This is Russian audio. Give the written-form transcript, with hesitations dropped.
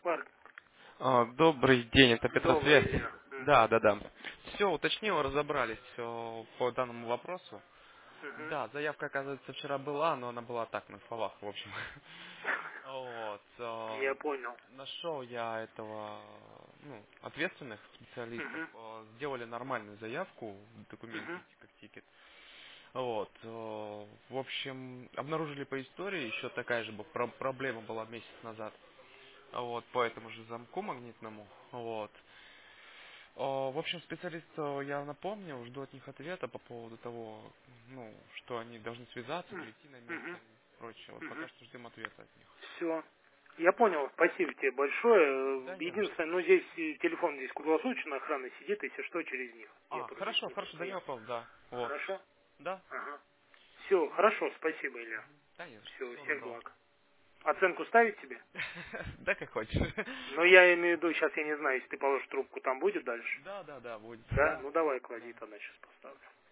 Марк, Добрый день, это добрый, Петросвязь. Илья. Да, да, да. Все, уточнил, разобрались все по данному вопросу. Мгм. Да, заявка, оказывается, вчера была, но она была так, на словах, в общем. Вот. Я понял. Нашел я этого, ответственных специалистов. Мгм. Сделали нормальную заявку, документы Мгм. эти как тикет. Вот. В общем, обнаружили по истории, еще такая же проблема была месяц назад. Вот, по этому же замку магнитному. Вот. В общем, специалисту я напомнил, жду от них ответа по поводу того, что они должны связаться, М. прийти на место Мгм. и прочее. Вот пока Мгм. что ждем ответа от них. Все. Я понял. Спасибо тебе большое. Да, не за что. Единственное, ну здесь телефон здесь круглосуточно охрана сидит, если что, через них. Я Хорошо, подключу хорошо, да не постоянно. вопрос, да. Вот. Хорошо? Да? Ага. Все, хорошо, спасибо, Илья. Да, не за что. Все, Всего всех доброго. благ. Оценку ставить тебе? Да, как хочешь. Но я имею в виду, сейчас я не знаю, если ты положишь трубку, там будет дальше? Да, да, да, будет. Да? Ну давай, Да. клади, тогда сейчас поставлю.